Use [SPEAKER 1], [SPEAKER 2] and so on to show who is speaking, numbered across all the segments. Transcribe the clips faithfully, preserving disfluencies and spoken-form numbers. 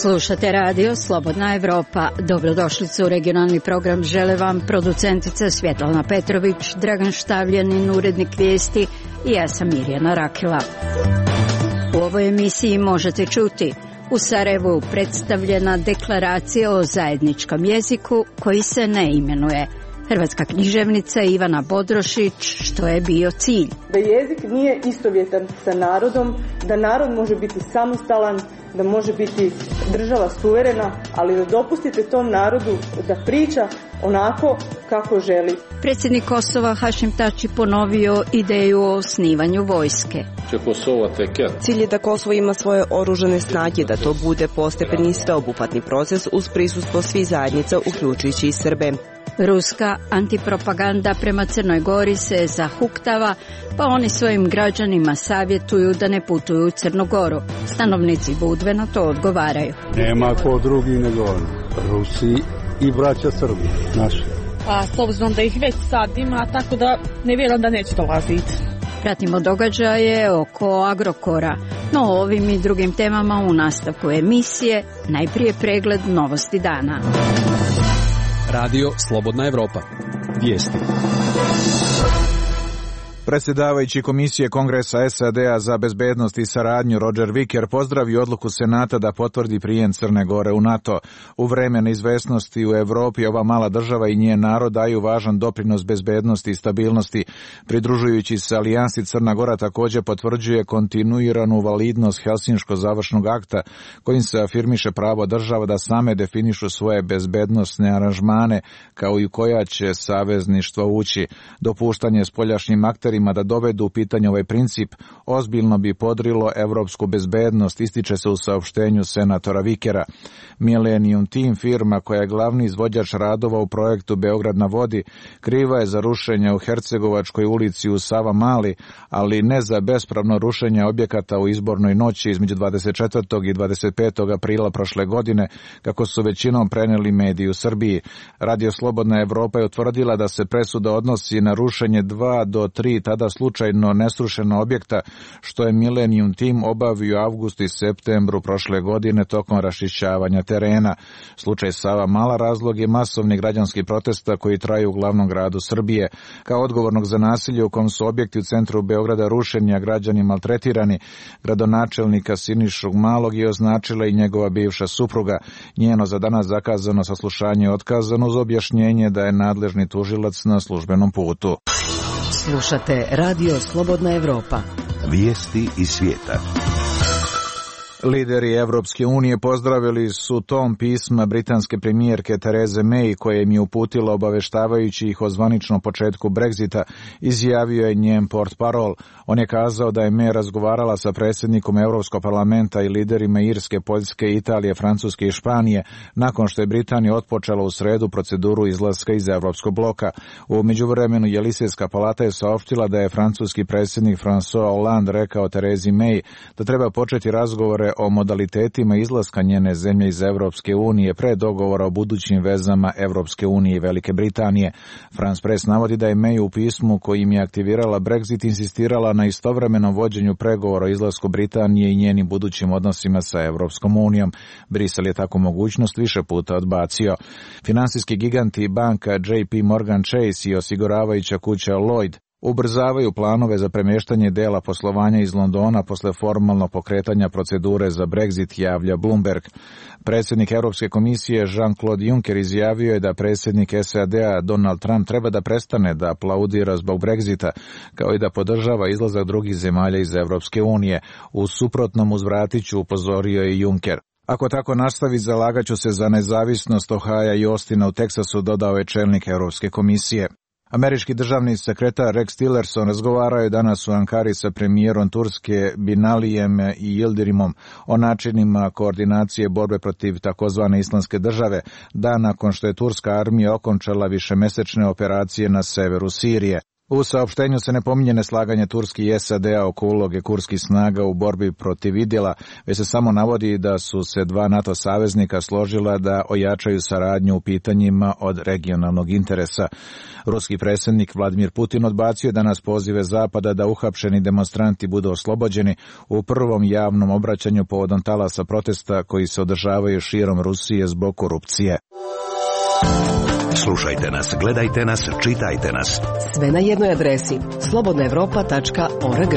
[SPEAKER 1] Slušate radio Slobodna Evropa. Dobrodošlicu u regionalni program žele vam producentica Svjetlana Petrović, Dragan Štavljanin, urednik vijesti i ja sam Mirjana Rakila. U ovoj emisiji možete čuti: u Sarajevu predstavljena deklaracija o zajedničkom jeziku koji se ne imenuje. Hrvatska književnica Ivana Bodrošić, što je bio cilj?
[SPEAKER 2] Da jezik nije istovjetan sa narodom, da narod može biti samostalan, da može biti država suverena, ali da dopustite tom narodu da priča onako kako želi.
[SPEAKER 1] Predsjednik Kosova Hašim Tači ponovio ideju o osnivanju vojske.
[SPEAKER 3] Cilj je da Kosovo ima svoje oružane snage, da to bude postepeni i sveobuhvatni proces uz prisustvo svih zajednica, uključujući i Srbe.
[SPEAKER 1] Ruska antipropaganda prema Crnoj Gori se zahuktava, pa oni svojim građanima savjetuju da ne putuju u Crnu Goru. Stanovnici Budve na to odgovaraju.
[SPEAKER 4] Nema ko drugi nego Rusi i braća Srbi, naši.
[SPEAKER 5] Pa s obzirom da ih već sad ima, tako da ne vjerujem da neće dolaziti.
[SPEAKER 1] Pratimo događaje oko Agrokora, no o ovim i drugim temama u nastavku emisije. Najprije pregled novosti dana.
[SPEAKER 6] Radio Slobodna Evropa. Vijesti.
[SPEAKER 7] Predsjedavajući Komisije Kongresa S A D-a za bezbednost i saradnju Roger Wicker pozdravio odluku Senata da potvrdi prijem Crne Gore u NATO. U vreme neizvesnosti u Evropi ova mala država i njen narod daju važan doprinos bezbednosti i stabilnosti. Pridružujući se alijansi, Crna Gora također potvrđuje kontinuiranu validnost Helsinškog završnog akta kojim se afirmiše pravo država da same definišu svoje bezbednosne aranžmane kao i u koja će savezništvo ući. Dopuštanje spoljašnjim akterima da dovedu u pitanje ovaj princip ozbiljno bi podrilo evropsku bezbednost, ističe se u saopštenju senatora Wickera. Millennium Team, firma koja je glavni izvođač radova u projektu Beograd na vodi, kriva je za rušenje u Hercegovačkoj ulici u Savamali, ali ne za bespravno rušenje objekata u izbornoj noći između dvadeset četvrtog i dvadeset petog aprila prošle godine, kako su većinom preneli mediji u Srbiji. Radio Slobodna Evropa je utvrdila da se presuda odnosi na rušenje dva do tri tada slučajno nesrušeno objekta, što je Millennium Team obavio u avgustu i septembru prošle godine tokom raščišćavanja terena. Slučaj Savamala razlog je masovnih građanskih protesta koji traju u glavnom gradu Srbije. Kao odgovornog za nasilje u kom su objekti u centru Beograda rušeni, a građani maltretirani, gradonačelnika Sinišu Malog je označila i njegova bivša supruga. Njeno za danas zakazano saslušanje je otkazano uz objašnjenje da je nadležni tužilac na službenom putu.
[SPEAKER 8] Slušate Radio Slobodna Evropa.
[SPEAKER 9] Vijesti iz svijeta.
[SPEAKER 7] Lideri Evropske unije pozdravili su tom pisma britanske premijerke Therese May koje im je uputila obaveštavajući ih o zvaničnom početku Brexita, izjavio je njen portparol. On je kazao da je May razgovarala sa predsjednikom Europskog parlamenta i liderima Irske, Poljske, Italije, Francuske i Španije nakon što je Britanija otpočela u sredu proceduru izlaska iz Evropskog bloka. U međuvremenu Jelisejska palata je saopštila da je francuski predsjednik François Hollande rekao Theresi May da treba početi razgovore o modalitetima izlaska njene zemlje iz Evropske unije pre dogovora o budućim vezama Evropske unije i Velike Britanije. France Press navodi da je May u pismu kojim je aktivirala Brexit insistirala na istovremenom vođenju pregovora o izlasku Britanije i njenim budućim odnosima sa Evropskom unijom. Brisel je tako mogućnost više puta odbacio. Finansijski giganti banka J P Morgan Chase i osiguravajuća kuća Lloyd ubrzavaju planove za premještanje dela poslovanja iz Londona posle formalno pokretanja procedure za Brexit, javlja Bloomberg. Predsjednik Europske komisije Jean-Claude Juncker izjavio je da predsjednik S A D-a Donald Trump treba da prestane da aplaudira zbog Brexita, kao i da podržava izlazak drugih zemalja iz Europske unije. U suprotnom uzvratiću, upozorio je Juncker. Ako tako nastavi, zalagaću se za nezavisnost Ohaja i Austina u Teksasu, dodao je čelnik Europske komisije. Američki državni sekretar Rex Tillerson razgovarao je danas u Ankari sa premijerom Turske Binalijem i Yildirimom o načinima koordinacije borbe protiv takozvane islamske države, dan nakon što je turska armija okončala višemesečne operacije na severu Sirije. U saopštenju se ne pominje neslaganje Turske i S A D-a oko uloge kurskih snaga u borbi protiv Idila, već se samo navodi da su se dva NATO saveznika složila da ojačaju saradnju u pitanjima od regionalnog interesa. Ruski predsjednik Vladimir Putin odbacio je danas pozive Zapada da uhapšeni demonstranti budu oslobođeni u prvom javnom obraćanju povodom talasa protesta koji se održavaju širom Rusije zbog korupcije.
[SPEAKER 9] Slušajte nas, gledajte nas, čitajte nas.
[SPEAKER 8] Sve na jednoj adresi slobodna evropa tačka org.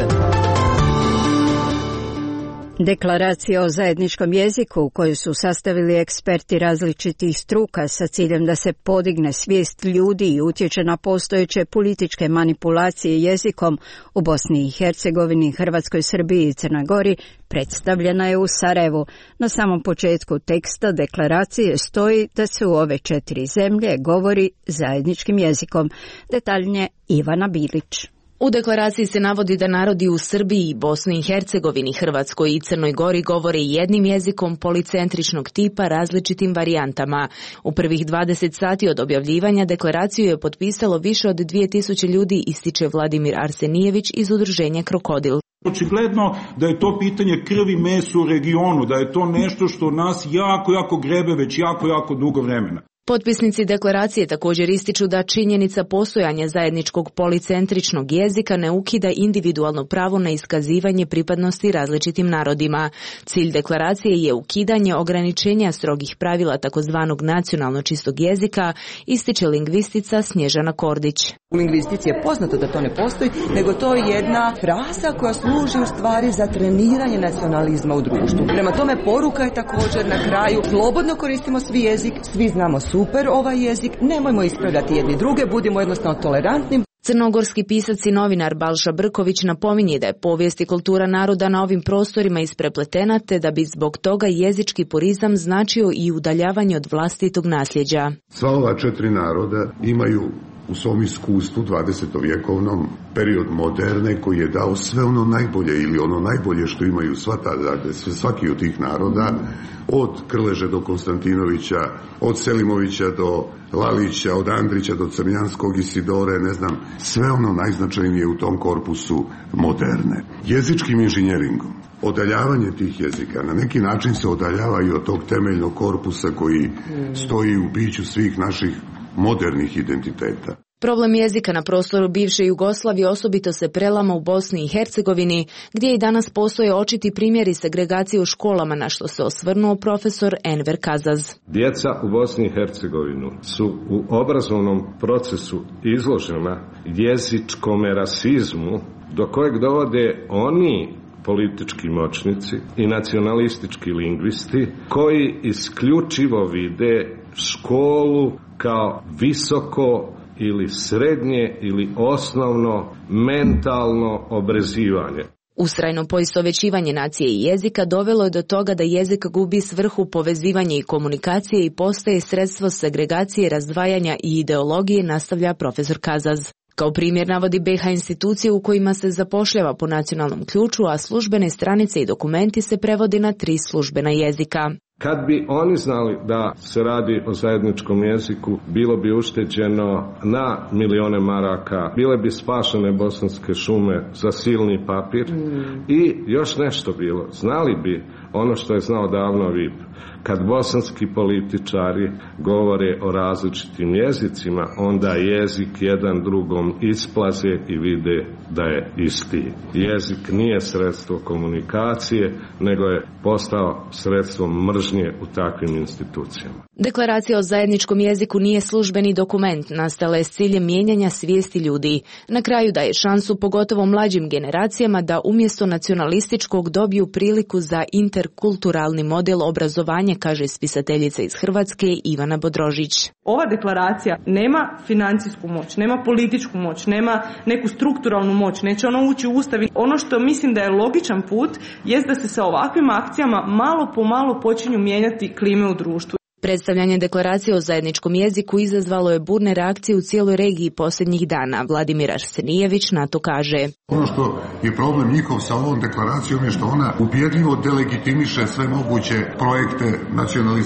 [SPEAKER 1] Deklaracija o zajedničkom jeziku koju su sastavili eksperti različitih struka sa ciljem da se podigne svijest ljudi i utječe na postojeće političke manipulacije jezikom u Bosni i Hercegovini, Hrvatskoj, Srbiji i Crnoj Gori predstavljena je u Sarajevu. Na samom početku teksta deklaracije stoji da se u ove četiri zemlje govori zajedničkim jezikom. Detaljnije Ivana Bilić.
[SPEAKER 10] U deklaraciji se navodi da narodi u Srbiji, Bosni i Hercegovini, Hrvatskoj i Crnoj Gori govore jednim jezikom policentričnog tipa različitim varijantama. U prvih dvadeset sati od objavljivanja deklaraciju je potpisalo više od dvije tisuće ljudi, ističe Vladimir Arsenijević iz udruženja Krokodil.
[SPEAKER 11] Očigledno da je to pitanje krvi mesu u regionu, da je to nešto što nas jako, jako grebe već jako, jako dugo vremena.
[SPEAKER 10] Potpisnici deklaracije također ističu da činjenica postojanja zajedničkog policentričnog jezika ne ukida individualno pravo na iskazivanje pripadnosti različitim narodima. Cilj deklaracije je ukidanje ograničenja strogih pravila takozvanog nacionalno čistog jezika, ističe lingvistica Snježana Kordić.
[SPEAKER 12] U lingvistici je poznato da to ne postoji, nego to je jedna frasa koja služi u stvari za treniranje nacionalizma u društvu. Prema tome poruka je također na kraju, slobodno koristimo svi jezik, svi znamo super ovaj jezik, nemojmo ispravljati jedni druge, budimo jednostavno tolerantni.
[SPEAKER 10] Crnogorski pisac i novinar Balša Brković napominje da je povijest i kultura naroda na ovim prostorima isprepletena, te da bi zbog toga jezički purizam značio i udaljavanje od vlastitog nasljeđa.
[SPEAKER 13] Sva ova četiri naroda imaju u svom iskustvu dvadesetovjekovnom period moderne koji je dao sve ono najbolje ili ono najbolje što imaju sva ta, dakle, svaki od tih naroda, od Krleže do Konstantinovića, od Selimovića do Lalića, od Andrića do Crnjanskog, Isidore, ne znam, sve ono najznačajnije u tom korpusu moderne. Jezičkim inženjeringom odaljavanje tih jezika na neki način se odaljavaju od tog temeljnog korpusa koji stoji u biću svih naših modernih identiteta.
[SPEAKER 10] Problem jezika na prostoru bivše Jugoslavije osobito se prelama u Bosni i Hercegovini, gdje i danas postoje očiti primjeri segregacije u školama, na što se osvrnuo profesor Enver Kazaz.
[SPEAKER 14] Djeca u Bosni i Hercegovini su u obrazovnom procesu izložena jezičkome rasizmu, do kojeg dovode oni politički moćnici i nacionalistički lingvisti koji isključivo vide školu kao visoko ili srednje ili osnovno mentalno obrazivanje.
[SPEAKER 10] Ustrajno poistovjećivanje nacije i jezika dovelo je do toga da jezik gubi svrhu povezivanja i komunikacije i postaje sredstvo segregacije, razdvajanja i ideologije, nastavlja profesor Kazaz. Kao primjer navodi B H institucije u kojima se zapošljava po nacionalnom ključu, a službene stranice i dokumenti se prevodi na tri službena jezika.
[SPEAKER 14] Kad bi oni znali da se radi o zajedničkom jeziku, bilo bi ušteđeno na milijone maraka, bile bi spašene bosanske šume za silni papir mm. i još nešto bilo. Znali bi ono što je znao davno V I P. Kad bosanski političari govore o različitim jezicima, onda jezik jedan drugom isplaze i vide da je isti. Jezik nije sredstvo komunikacije, nego je postao sredstvo mržnje u takvim institucijama.
[SPEAKER 10] Deklaracija o zajedničkom jeziku nije službeni dokument, nastala je s ciljem mijenjanja svijesti ljudi. Na kraju daje šansu pogotovo mlađim generacijama da umjesto nacionalističkog dobiju priliku za interkulturalni model obrazovanja, kaže spisateljica iz Hrvatske Ivana Bodrožić.
[SPEAKER 2] Ova deklaracija nema financijsku moć, nema političku moć, nema neku strukturalnu moć, neće ono ući u Ustav. Ono što mislim da je logičan put jest da se sa ovakvim akcijama malo po malo počinju mijenjati klime u društvu.
[SPEAKER 10] Predstavljanje deklaracije o zajedničkom jeziku izazvalo je burne reakcije u cijeloj regiji posljednjih dana. Vladimir Arsenijević na to kaže.
[SPEAKER 13] Ono što je problem njihov sa ovom deklaracijom je što ona ubjedljivo delegitimiše sve moguće projekte nacionalističke.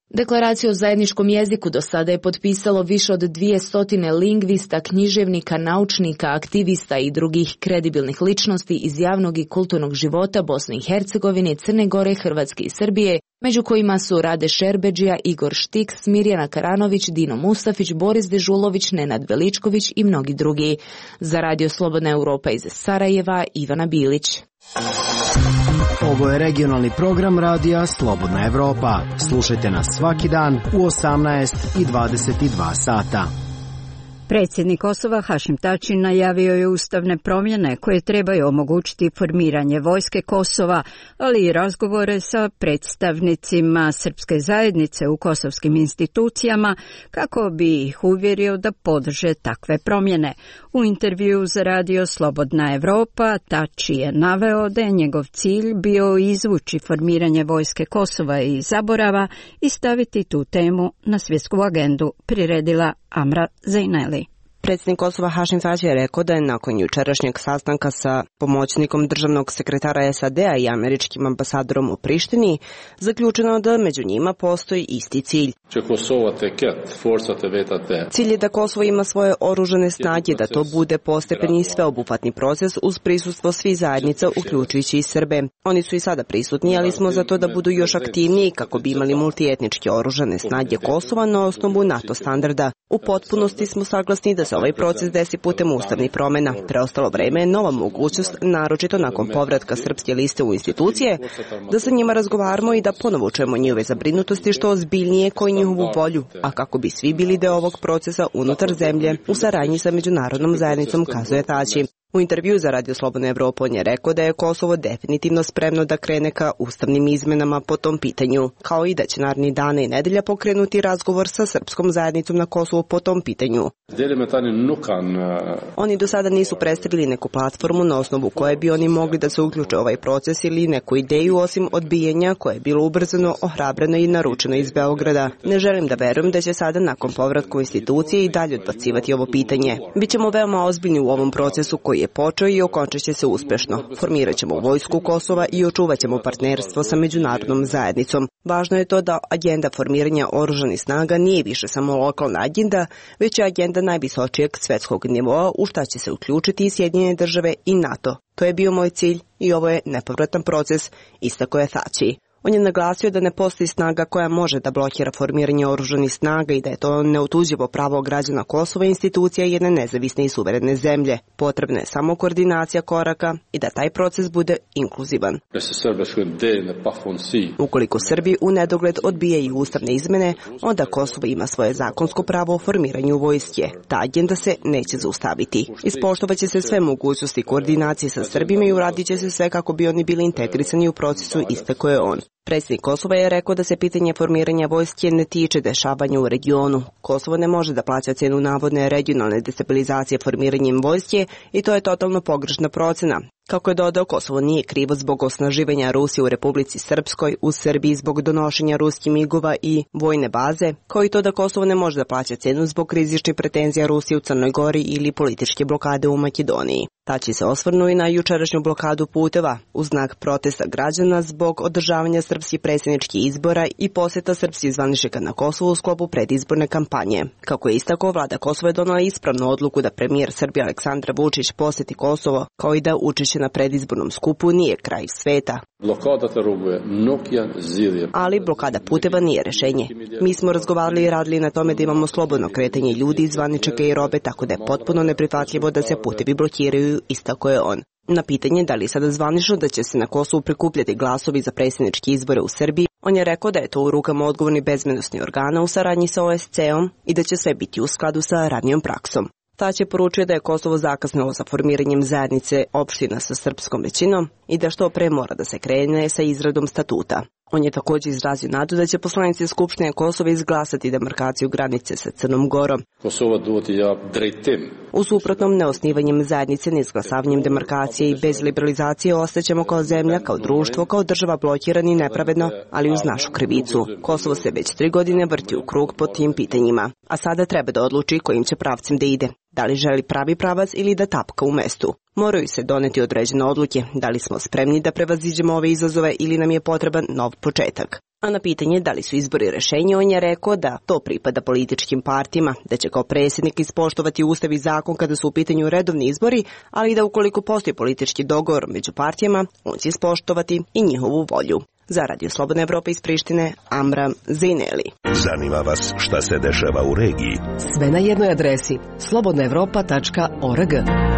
[SPEAKER 10] Deklaraciju o zajedničkom jeziku do sada je potpisalo više od dvije stotine lingvista, književnika, naučnika, aktivista i drugih kredibilnih ličnosti iz javnog i kulturnog života Bosne i Hercegovine, Crne Gore, Hrvatske i Srbije, među kojima su Rade Šerbedžija, Igor Štiks, Mirjana Karanović, Dino Mustafić, Boris Dežulović, Nenad Veličković i mnogi drugi. Za Radio Slobodna Europa iz Sarajeva, Ivana Bilić.
[SPEAKER 15] Ovo je regionalni program radija Slobodna Evropa. Slušajte nas svaki dan u osamnaest i dvadeset dva sata.
[SPEAKER 1] Predsjednik Kosova Hašim Tači najavio je ustavne promjene koje trebaju omogućiti formiranje vojske Kosova, ali i razgovore sa predstavnicima srpske zajednice u kosovskim institucijama kako bi ih uvjerio da podrže takve promjene. U intervju za Radio Slobodna Evropa Tači je naveo da je njegov cilj bio izvući formiranje vojske Kosova iz zaborava i staviti tu temu na svjetsku agendu, priredila Amra Zejneli.
[SPEAKER 3] Predsjednik Kosova Hašim Tači je rekao da je nakon jučerašnjeg sastanka sa pomoćnikom državnog sekretara S A D-a i američkim ambasadorom u Prištini zaključeno da među njima postoji isti cilj. Cilj je da Kosovo ima svoje oružane snage, da to bude postepeni i sveobuhvatni proces uz prisustvo svih zajednica, uključujući i Srbe. Oni su i sada prisutni, ali smo za to da budu još aktivniji kako bi imali multietničke oružane snage Kosova na osnovu NATO standarda. U potpunosti smo saglasni da se ovaj proces desi putem ustavnih promjena. Preostalo vreme je nova mogućnost, naročito nakon povratka srpske liste u institucije, da sa njima razgovaramo i da ponovo čujemo njihove zabrinutosti što ozbiljnije koji njihovu volju, a kako bi svi bili deo ovog procesa unutar zemlje u saradnji sa međunarodnom zajednicom, kazuje Tači. U intervju za Radio Slobodna Evropa on je rekao da je Kosovo definitivno spremno da krene ka ustavnim izmenama po tom pitanju, kao i da će narednih dana i nedelja pokrenuti razgovor sa srpskom zajednicom na Kosovu po tom pitanju. Oni do sada nisu predstavili neku platformu na osnovu koje bi oni mogli da se uključe u ovaj proces ili neku ideju osim odbijenja koje je bilo ubrzano, ohrabreno i naručeno iz Beograda. Ne želim da verujem da će sada nakon povratka u institucije i dalje odbacivati ovo pitanje. Bićemo veoma ozbiljni u ovom procesu koji je počeo i okončat će se uspešno. Formirat ćemo vojsku Kosova i očuvat ćemo partnerstvo sa međunarodnom zajednicom. Važno je to da agenda formiranja oružanih snaga nije više samo lokalna agenda, već je agenda najvisočijeg svetskog nivoa u šta će se uključiti i Sjedinjene države i NATO. To je bio moj cilj i ovo je nepovratan proces, istako je Tači. On je naglasio da ne postoji snaga koja može da blokira formiranje oružanih snaga i da je to neotuđivo pravo građana Kosova i institucija jedne nezavisne i suverene zemlje. Potrebna je samo koordinacija koraka i da taj proces bude inkluzivan. Ukoliko Srbi u nedogled odbijaju ustavne izmene, onda Kosovo ima svoje zakonsko pravo o formiranju vojske. Ta agenda se neće zaustaviti. Ispoštovaće se sve mogućnosti koordinacije sa Srbima i uradit će se sve kako bi oni bili integrisani u procesu iste koje je on. Predsjednik Kosova je rekao da se pitanje formiranja vojske ne tiče dešavanja u regionu. Kosovo ne može da plaća cenu navodne regionalne destabilizacije formiranjem vojske i to je totalno pogrešna procena. Kako je dodao, Kosovo nije krivo zbog osnaživanja Rusije u Republici Srpskoj, u Srbiji zbog donošenja ruskih migova i vojne baze, kao i to da Kosovo ne može da plaća cenu zbog rizičnih pretenzija Rusije u Crnoj Gori ili političke blokade u Makedoniji. Tači se osvrnuo i na jučerašnju blokadu puteva u znak protesta građana zbog održavanja srpskih predsjedničkih izbora i posjeta srpskih zvaničnika na Kosovu u sklopu predizborne kampanje. Kako je istakao, vlada Kosova je donela ispravnu odluku da premijer Srbije Aleksandar Vučić posjeti Kosovo, kao i da učešće na predizbornom skupu nije kraj sveta. Ali blokada puteva nije rešenje. Mi smo razgovarali i radili na tome da imamo slobodno kretanje ljudi, zvaničnika i robe, tako da je potpuno neprihvatljivo da se putevi blokiraju, istako je on. Na pitanje da li je sada zvanično da će se na Kosovu prikupljati glasovi za predsjedničke izbore u Srbiji, on je rekao da je to u rukama odgovornih bezbednosnih organa u saradnji sa O S C-om i da će sve biti u skladu sa ranijom praksom. Tači je poručio da je Kosovo zakasnilo sa formiranjem zajednice opština sa srpskom većinom i da što pre mora da se krene sa izradom statuta. On je također izrazio nadu da će poslanici Skupštine Kosova izglasati demarkaciju granice sa Crnom Gorom. U suprotnom, neosnivanjem zajednice, neizglasavanjem demarkacije i bez liberalizacije ostaćemo kao zemlja, kao društvo, kao država blokirani nepravedno, ali uz našu krivicu. Kosovo se već tri godine vrti u krug po tim pitanjima, a sada treba da odluči kojim će pravcem da ide. Da li želi pravi pravac ili da tapka u mestu. Moraju se doneti određene odluke, da li smo spremni da prevaziđemo ove izazove ili nam je potreban nov početak. A na pitanje da li su izbori rešenje, on je rekao da to pripada političkim partijama, da će kao predsjednik ispoštovati ustav i zakon kada su u pitanju redovni izbori, ali da ukoliko postoji politički dogovor među partijama, on će ispoštovati i njihovu volju. Za Radio Slobodna Evropa iz Prištine, Amram Zineli.
[SPEAKER 9] Zanima vas šta se dešava u regiji?
[SPEAKER 8] Sve na jednoj adresi slobodna evropa tačka org.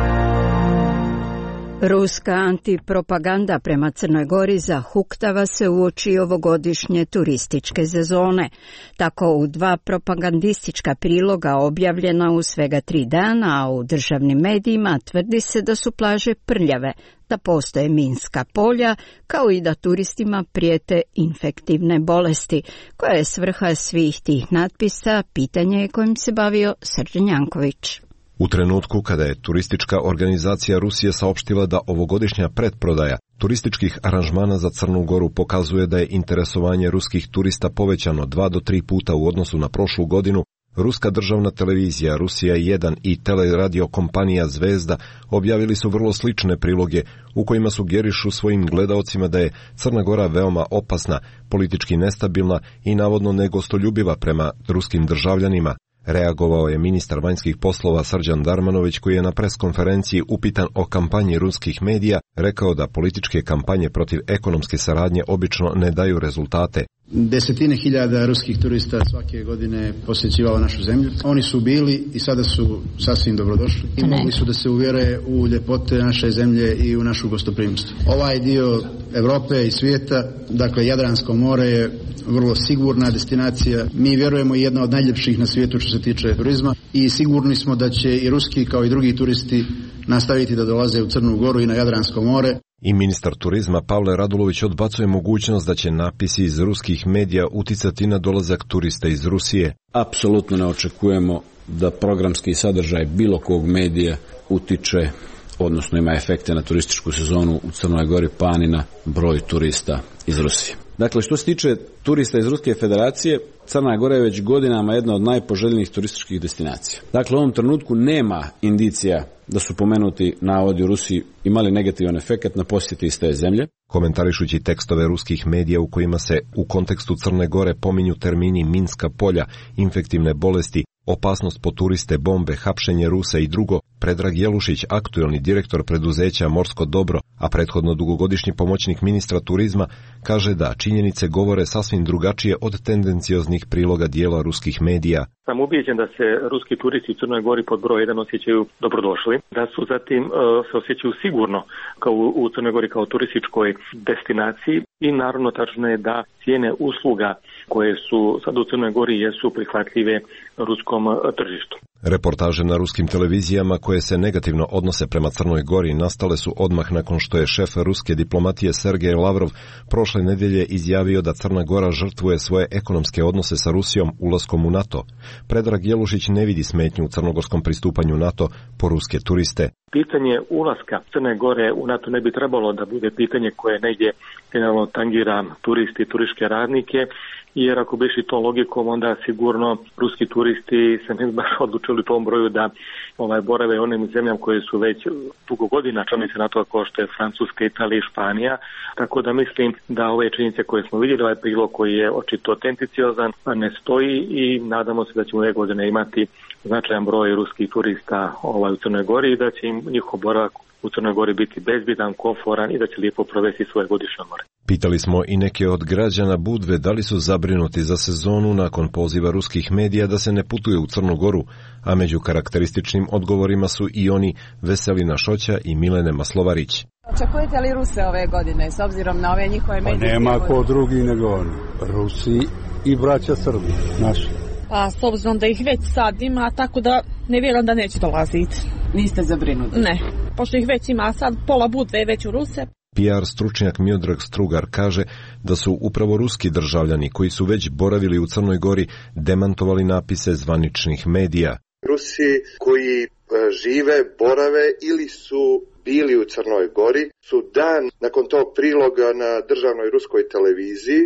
[SPEAKER 1] Ruska antipropaganda prema Crnoj Gori zahuktava se uoči ovogodišnje turističke sezone. Tako u dva propagandistička priloga objavljena u svega tri dana, a u državnim medijima tvrdi se da su plaže prljave, da postoje minska polja, kao i da turistima prijete infektivne bolesti. Koja je svrha svih tih natpisa, pitanje je kojim se bavio Srđan Janković.
[SPEAKER 16] U trenutku kada je turistička organizacija Rusije saopštila da ovogodišnja pretprodaja turističkih aranžmana za Crnu Goru pokazuje da je interesovanje ruskih turista povećano dva do tri puta u odnosu na prošlu godinu, ruska državna televizija Rusija jedan i teleradio kompanija Zvezda objavili su vrlo slične priloge u kojima sugerišu svojim gledaocima da je Crna Gora veoma opasna, politički nestabilna i navodno negostoljubiva prema ruskim državljanima. Reagovao je ministar vanjskih poslova Srđan Darmanović, koji je na preskonferenciji upitan o kampanji ruskih medija rekao da političke kampanje protiv ekonomske saradnje obično ne daju rezultate.
[SPEAKER 17] Desetine hiljada ruskih turista svake godine posjećivalo našu zemlju. Oni su bili i sada su sasvim dobrodošli i mogli su da se uvjere u ljepote naše zemlje i u našu gostoprimnost. Ovaj dio Evrope i svijeta, dakle Jadransko more, je vrlo sigurna destinacija. Mi vjerujemo i jedna od najljepših na svijetu što se tiče turizma i sigurni smo da će i ruski kao i drugi turisti nastaviti da dolaze u Crnu Goru i na Jadransko more.
[SPEAKER 16] I ministar turizma Pavle Radulović odbacuje mogućnost da će napisi iz ruskih medija uticati na dolazak turista iz Rusije.
[SPEAKER 18] Apsolutno ne očekujemo da programski sadržaj bilo kog medija utiče, odnosno ima efekte na turističku sezonu u Crnoj Gori, pa ni na broj turista iz Rusije. Dakle, što se tiče turista iz Ruske federacije, Crna Gora je već godinama jedna od najpoželjnijih turističkih destinacija. Dakle, u ovom trenutku nema indicija da su pomenuti navodi u Rusiji imali negativan efekt na posjete iz te zemlje.
[SPEAKER 16] Komentarišući tekstove ruskih medija u kojima se u kontekstu Crne Gore pominju termini minska polja, infektivne bolesti, opasnost po turiste, bombe, hapšenje Rusa i drugo, Predrag Jelušić, aktuelni direktor preduzeća Morsko dobro, a prethodno dugogodišnji pomoćnik ministra turizma, kaže da činjenice govore sasvim drugačije od tendencioznih priloga dijela ruskih medija.
[SPEAKER 19] Sam ubijeđen da se ruski turisti u Crnoj Gori pod broj jedan osjećaju dobrodošli, da su zatim uh, se osjećaju sigurno kao u, u Crnoj Gori kao turističkoj destinaciji i naravno tačno je da cijene usluga koje su sad u Crnoj Gori jesu prihvatljive ruskom tržištu.
[SPEAKER 16] Reportaže na ruskim televizijama koje se negativno odnose prema Crnoj Gori nastale su odmah nakon što je šef ruske diplomatije Sergej Lavrov prošle nedjelje izjavio da Crna Gora žrtvuje svoje ekonomske odnose sa Rusijom ulaskom u NATO. Predrag Jelušić ne vidi smetnju u crnogorskom pristupanju NATO po ruske turiste.
[SPEAKER 19] Pitanje ulaska Crne Gore u NATO ne bi trebalo da bude pitanje koje negdje generalno tangira turisti i turističke radnike, jer ako bi išli tom logikom, onda sigurno ruski turisti se ne bi baš odlučili u tom broju da ovaj, borave onim zemljama koje su već dugo godina članice NATO kao što je Francuska, Italija i Španija. Tako da mislim da ove činjenice koje smo vidjeli, ovaj prilog koji je očito autenticiozan, ne stoji i nadamo se da ćemo ove godine imati značajan broj ruskih turista ovaj, u Crnoj Gori i da će im njihov boravak u Crnoj Gori biti bezbidan, komforan i da će lijepo provesti svoje godišnje more.
[SPEAKER 16] Pitali smo i neke od građana Budve da li su zabrinuti za sezonu nakon poziva ruskih medija da se ne putuje u Crnu Goru, a među karakterističnim odgovorima su i oni Veselina Šoća i Milene Maslovarić.
[SPEAKER 20] Očekujete li Ruse ove godine s obzirom na ove njihove medije?
[SPEAKER 4] Pa nema ko drugi nego oni. Rusi i braća Srbi, naši.
[SPEAKER 5] Pa s obzirom da ih već sad ima, tako da ne vjerujem da neće dolaziti.
[SPEAKER 20] Niste zabrinuti?
[SPEAKER 5] Ne, pošto ih već ima sad, pola Budve je već u Ruse.
[SPEAKER 16] P R stručnjak Miodrag Strugar kaže da su upravo ruski državljani koji su već boravili u Crnoj Gori demantovali napise zvaničnih medija.
[SPEAKER 21] Rusi koji žive, borave ili su bili u Crnoj Gori su dan nakon tog priloga na državnoj ruskoj televiziji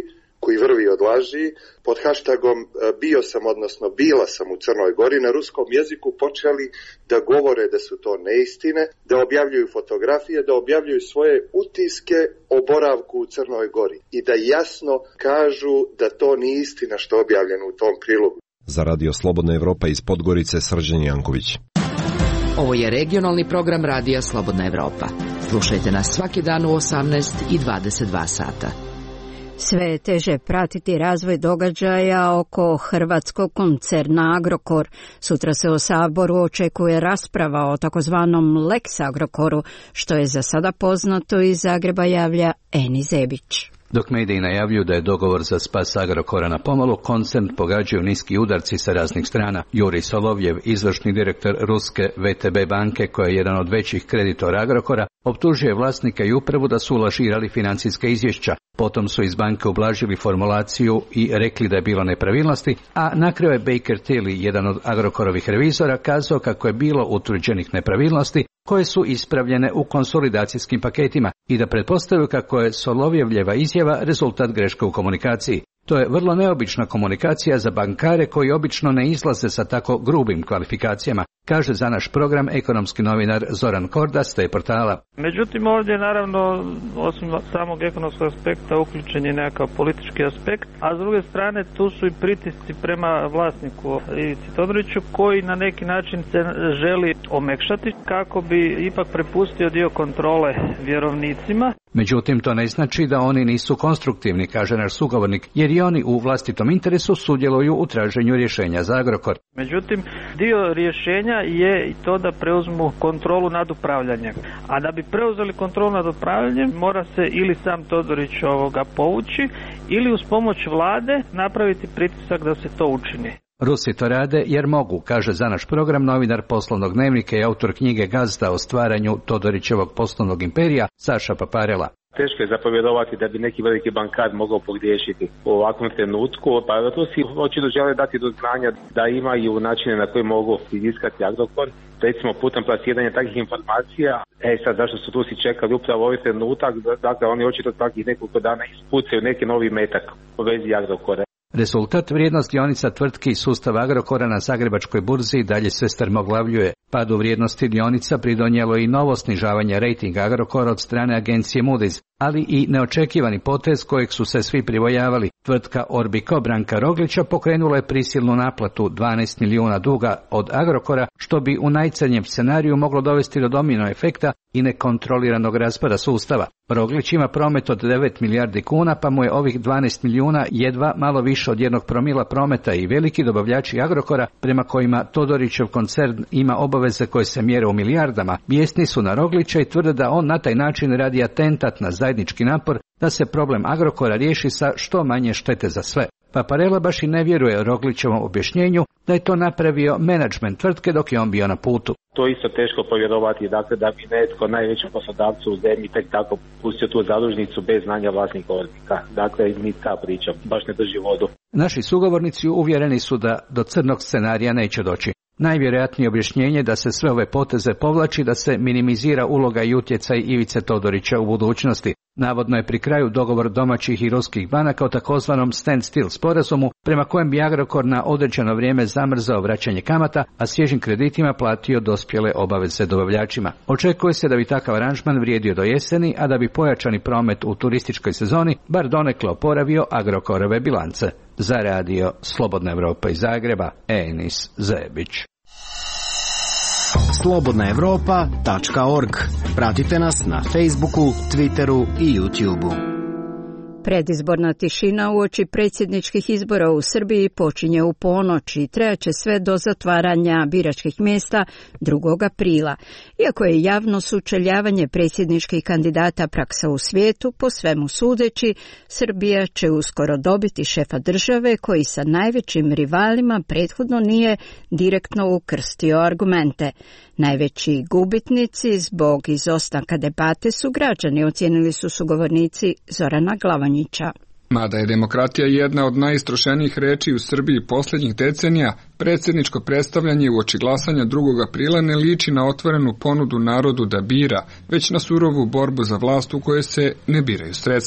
[SPEAKER 21] koji vrvi od laži, pod hashtagom bio sam, odnosno bila sam u Crnoj Gori, na ruskom jeziku počeli da govore da su to neistine, da objavljuju fotografije, da objavljuju svoje utiske o boravku u Crnoj Gori i da jasno kažu da to nije istina što je objavljeno u tom prilogu.
[SPEAKER 16] Za Radio Slobodna Evropa iz Podgorice, Srđan Janković.
[SPEAKER 8] Ovo je regionalni program Radija Slobodna Evropa. Slušajte nas svaki dan u osamnaest i dvadeset dva sata.
[SPEAKER 1] Sve je teže pratiti razvoj događaja oko hrvatskog koncerna Agrokor. Sutra se u Saboru očekuje rasprava o takozvanom Lex Agrokoru, što je za sada poznato, iz Zagreba javlja Eni Zebić.
[SPEAKER 6] Dok mediji najavljuju da je dogovor za spas Agrokora na pomalu, koncern pogađaju niski udarci sa raznih strana. Jurij Solovjev, izvršni direktor ruske V T B banke, koja je jedan od većih kreditora Agrokora, optužuje vlasnika i upravu da su lažirali financijska izvješća. Potom su iz banke ublažili formulaciju i rekli da je bilo nepravilnosti, a na kraju je Baker Tilly, jedan od Agrokorovih revizora, kazao kako je bilo utvrđenih nepravilnosti koje su ispravljene u konsolidacijskim paketima i da pretpostavljaju kako je Solovjevljeva izjava rezultat greške u komunikaciji. To je vrlo neobična komunikacija za bankare koji obično ne izlaze sa tako grubim kvalifikacijama, kaže za naš program ekonomski novinar Zoran Korda s te portala.
[SPEAKER 22] Međutim, ovdje naravno, osim samog ekonomskog aspekta, uključen je nekakav politički aspekt, a s druge strane tu su i pritisci prema vlasniku Ivici Todoriću, koji na neki način se želi omekšati kako bi ipak prepustio dio kontrole vjerovnicima.
[SPEAKER 6] Međutim, to ne znači da oni nisu konstruktivni, kaže naš sugovornik, jer i oni u vlastitom interesu sudjeluju u traženju rješenja za Agrokor.
[SPEAKER 22] Međutim, dio rješenja je i to da preuzmu kontrolu nad upravljanjem. A da bi preuzeli kontrolu nad upravljanjem, mora se ili sam Todorić ovoga povući, ili uz pomoć vlade napraviti pritisak da se to učini.
[SPEAKER 6] Rusi to rade jer mogu, kaže za naš program novinar Poslovnog dnevnika i autor knjige Gazda o stvaranju Todorićevog poslovnog imperija, Saša Paparela.
[SPEAKER 23] Teško je zapovjedovati da bi neki veliki bankar mogao pogriješiti u ovakvom trenutku, pa to si očito žele dati do znanja da imaju načine na koje mogu iziskati Agrokor, recimo putem plasiranja takvih informacija. E sad, zašto su tu si čekali upravo ovaj trenutak, dakle oni očito takvih nekoliko dana ispucaju neki novi metak u vezi Agrokora.
[SPEAKER 6] Rezultat, vrijednost dionica tvrtki i sustava Agrokora na Zagrebačkoj burzi i dalje sve strmoglavljuje. Padu vrijednosti dionica pridonijelo i novo snižavanje rejtinga Agrokora od strane agencije Moody's, ali i neočekivani potez kojeg su se svi privojavali. Tvrtka Orbico Branka Roglića pokrenula je prisilnu naplatu dvanaest milijuna duga od Agrokora, što bi u najcrnjem scenariju moglo dovesti do domino efekta i nekontroliranog raspada sustava. Roglić ima promet od devet milijardi kuna, pa mu je ovih dvanaest milijuna jedva malo više od jednog promila prometa, i veliki dobavljači Agrokora, prema kojima Todorićev koncern ima obaveze koje se mjere u milijardama, bijesni su na Roglića i tvrde da on na taj način radi atentat na zajednički napor da se problem Agrokora riješi sa što manje štete za sve. Paparela baš i ne vjeruje Roglićevom objašnjenju da je to napravio menadžment tvrtke dok je on bio na putu.
[SPEAKER 23] To isto teško povjerovati, dakle da bi netko najvećem poslodavcu u zemlji tek tako pustio tu zadužnicu bez znanja vlasnika Orbika. Dakle, ni ta priča baš ne drži vodu.
[SPEAKER 6] Naši sugovornici uvjereni su da do crnog scenarija neće doći. Najvjerojatnije objašnjenje da se sve ove poteze povlači da se minimizira uloga i utjecaj Ivice Todorića u budućnosti. Navodno je pri kraju dogovor domaćih i ruskih banaka o takozvanom standstill sporazumu, prema kojem bi Agrokor na određeno vrijeme zamrzao vraćanje kamata, a svježim kreditima platio dospjele obaveze dobavljačima. Očekuje se da bi takav aranžman vrijedio do jeseni, a da bi pojačani promet u turističkoj sezoni bar donekle oporavio Agrokorove bilance. Za radio Slobodna Evropa iz Zagreba, Enis Zebić.
[SPEAKER 15] slobodna evropa tačka org. Pratite nas na Facebooku, Twitteru i YouTubeu.
[SPEAKER 1] Predizborna tišina uoči predsjedničkih izbora u Srbiji počinje u ponoć i trajaće sve do zatvaranja biračkih mjesta drugog aprila. Iako je javno sučeljavanje predsjedničkih kandidata praksa u svijetu, po svemu sudeći, Srbija će uskoro dobiti šefa države koji sa najvećim rivalima prethodno nije direktno ukrstio argumente. Najveći gubitnici zbog izostanka debate su građani, ocijenili su sugovornici Zorana Glavanjića.
[SPEAKER 24] Mada je demokratija jedna od najistrošenijih reči u Srbiji posljednjih decenija, predsjedničko predstavljanje uoči glasanja drugog aprila ne liči na otvorenu ponudu narodu da bira, već na surovu borbu za vlast u kojoj se ne biraju sredstva.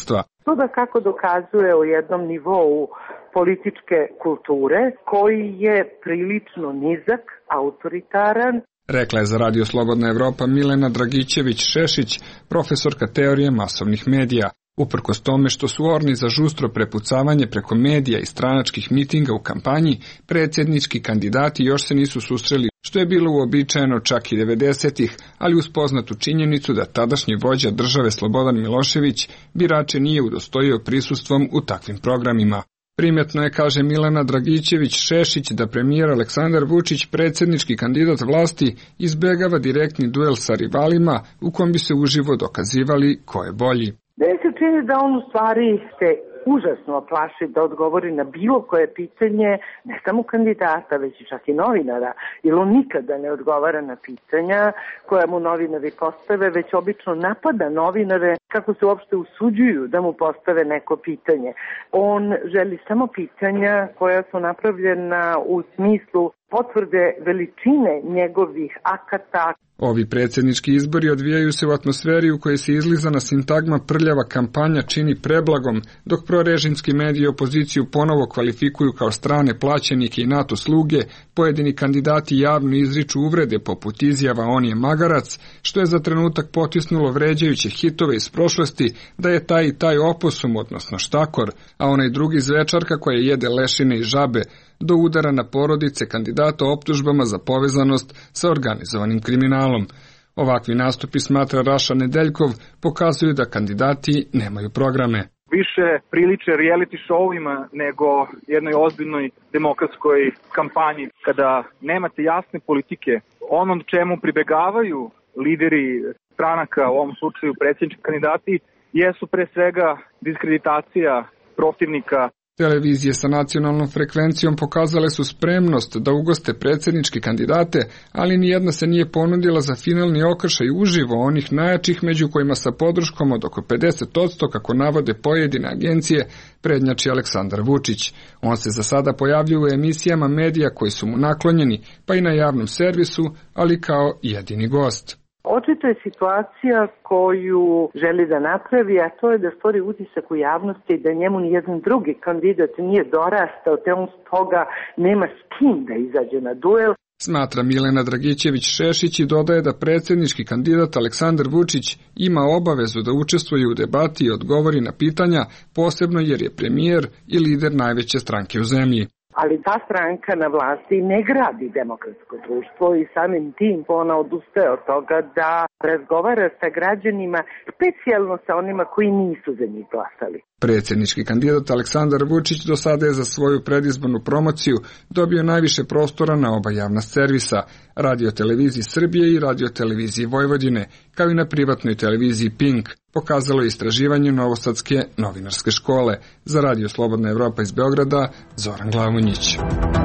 [SPEAKER 7] To da kako dokazuje o jednom nivou političke kulture koji je prilično nizak, autoritaran.
[SPEAKER 24] Rekla je za Radio Slobodna Evropa Milena Dragićević-Šešić, profesorka teorije masovnih medija. Uprkos tome što su orni za žustro prepucavanje preko medija i stranačkih mitinga u kampanji, predsjednički kandidati još se nisu susreli, što je bilo uobičajeno čak i devedesetih, ali uz poznatu činjenicu da tadašnji vođa države Slobodan Milošević birače nije udostojio prisustvom u takvim programima. Primjetno je, kaže Milena Dragićević-Šešić, da premijer Aleksandar Vučić, predsjednički kandidat vlasti, izbegava direktni duel sa rivalima u kom bi se uživo dokazivali ko je bolji.
[SPEAKER 7] Meni se čini da on u stvari se užasno plaši da odgovori na bilo koje pitanje, ne samo kandidata, već i čak i novinara, jer on nikada ne odgovara na pitanja koja mu novinari postave, već obično napada novinare kako se uopšte usuđuju da mu postave neko pitanje. On želi samo pitanja koja su napravljena u smislu potvrde veličine njegovih akata.
[SPEAKER 24] Ovi predsjednički izbori odvijaju se u atmosferi u kojoj se izlizana sintagma prljava kampanja čini preblagom, dok prorežimski mediji opoziciju ponovo kvalifikuju kao strane plaćenike i NATO sluge, pojedini kandidati javno izriču uvrede poput izjava on je magarac, što je za trenutak potisnulo vređajuće hitove iz prošlosti da je taj i taj oposum, odnosno štakor, a onaj drugi zvečarka koja jede lešine i žabe, do udara na porodice kandidata optužbama za povezanost sa organizovanim kriminalom. Ovakvi nastupi, smatra Raša Nedeljkov, pokazuju da kandidati nemaju programe.
[SPEAKER 11] Više priliče reality showima nego jednoj ozbiljnoj demokratskoj kampanji. Kada nemate jasne politike, ono čemu pribegavaju lideri stranaka, u ovom slučaju predsjednički kandidati, jesu pre svega diskreditacija protivnika.
[SPEAKER 24] Televizije sa nacionalnom frekvencijom pokazale su spremnost da ugoste predsjedničke kandidate, ali nijedna se nije ponudila za finalni okršaj uživo onih najjačih, među kojima sa podrškom od oko pedeset posto, kako navode pojedine agencije, prednjači Aleksandar Vučić. On se za sada pojavljuje u emisijama medija koji su mu naklonjeni, pa i na javnom servisu, ali kao jedini gost.
[SPEAKER 7] Očito je situacija koju želi da napravi, a to je da stvori utisak u javnosti da njemu nijedan drugi kandidat nije dorastao, te on stoga nema s kim da izađe na duel.
[SPEAKER 24] Smatra Milena Dragićević-Šešić i dodaje da predsjednički kandidat Aleksandar Vučić ima obavezu da učestvuje u debati i odgovori na pitanja, posebno jer je premijer i lider najveće stranke u zemlji.
[SPEAKER 7] Ali ta stranka na vlasti ne gradi demokratsko društvo i samim tim ona odustaje od toga da razgovara sa građanima, specijalno sa onima koji nisu za njih glasali.
[SPEAKER 24] Predsjednički kandidat Aleksandar Vučić do sada je za svoju predizbornu promociju dobio najviše prostora na oba javna servisa, Radio televiziji Srbije i Radio televiziji Vojvodine, kao i na privatnoj televiziji Pink, pokazalo je istraživanje Novosadske novinarske škole. Za Radio Slobodna Evropa iz Beograda, Zoran Glavonjić.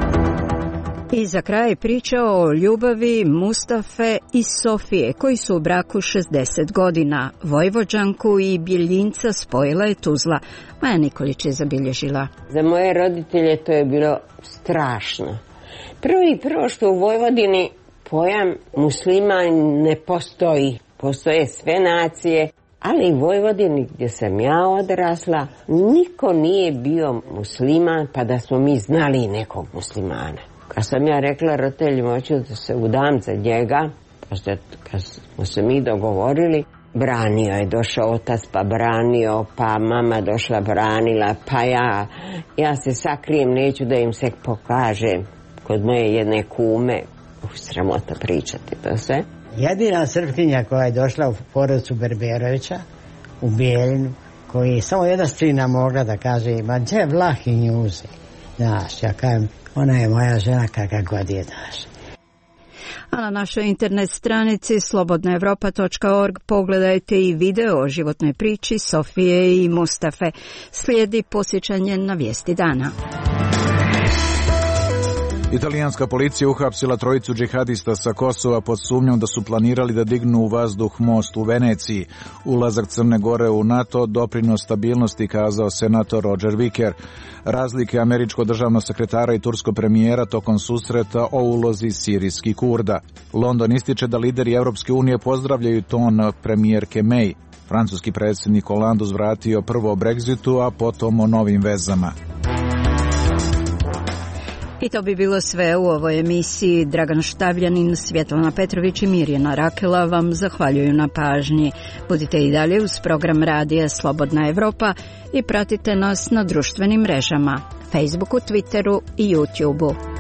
[SPEAKER 1] I za kraj priča o ljubavi Mustafe i Sofije, koji su u braku šezdeset godina. Vojvođanku i Bijeljinca spojila je Tuzla. Maja Nikolić je zabilježila.
[SPEAKER 12] Za moje roditelje to je bilo strašno. Prvo i prvo što u Vojvodini pojam musliman ne postoji. Postoje sve nacije, ali u Vojvodini gdje sam ja odrasla, niko nije bio musliman pa da smo mi znali nekog muslimana. Kad sam ja rekla roditeljima hoću da se udam za njega, kad smo se mi dogovorili, branio je, došao otac pa branio, pa mama došla branila, pa ja, ja se sakrijem, neću da im se pokažem kod moje jedne kume. Uf, sramota pričati to sve.
[SPEAKER 14] Jedina Srpkinja koja je došla u porodicu Berberovića u Bijeljinu, koji je samo jedna strina mogla da kaže, ma gdje Vlahi njuze? Znaš, ja kažem, ona je moja žena kakva god je naša.
[SPEAKER 1] A na našoj internet stranici slobodna evropa tačka org pogledajte i video o životnoj priči Sofije i Mustafe. Slijedi posjećanje na vijesti dana.
[SPEAKER 25] Italijanska policija uhapsila trojicu džihadista sa Kosova pod sumnjom da su planirali da dignu u vazduh most u Veneciji. Ulazak Crne Gore u NATO doprinos stabilnosti, kazao senator Roger Wicker. Razlike američko državnog sekretara i tursko premijera tokom susreta o ulozi sirijskih Kurda. London ističe da lideri Evropske unije pozdravljaju ton premijerke May. Francuski predsjednik Hollande uzvratio prvo o Brexitu, a potom o novim vezama.
[SPEAKER 1] I to bi bilo sve u ovoj emisiji. Dragan Štavljanin, Svjetlana Petrović i Mirjana Rakela vam zahvaljuju na pažnji. Budite i dalje uz program radija Slobodna Evropa i pratite nas na društvenim mrežama, Facebooku, Twitteru i YouTubeu.